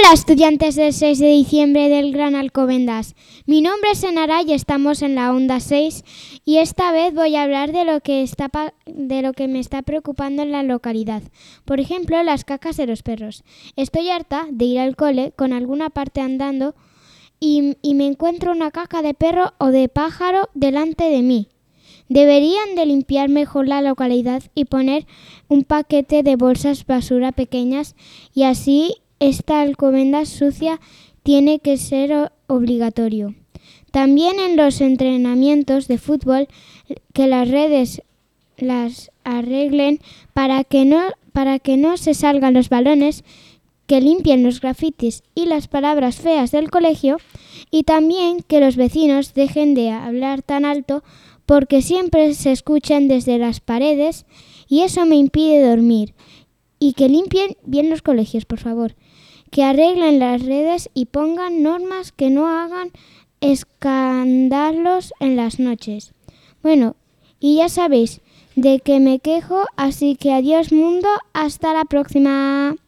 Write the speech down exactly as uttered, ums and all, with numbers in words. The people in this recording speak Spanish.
Hola estudiantes del seis de diciembre del Gran Alcobendas. Mi nombre es Enara y estamos en la Onda seis y esta vez voy a hablar de lo que está pa- de lo que me está preocupando en la localidad. Por ejemplo, las cacas de los perros. Estoy harta de ir al cole con alguna parte andando y, y me encuentro una caca de perro o de pájaro delante de mí. Deberían de limpiar mejor la localidad y poner un paquete de bolsas basura pequeñas y así esta Alcobendas sucia tiene que ser o- obligatorio. También en los entrenamientos de fútbol que las redes las arreglen para que no para que no se salgan los balones, que limpien los grafitis y las palabras feas del colegio y también que los vecinos dejen de hablar tan alto porque siempre se escuchan desde las paredes y eso me impide dormir. Y que limpien bien los colegios, por favor. Que arreglen las redes y pongan normas que no hagan escándalos en las noches. Bueno, y ya sabéis de que me quejo, así que adiós mundo, hasta la próxima.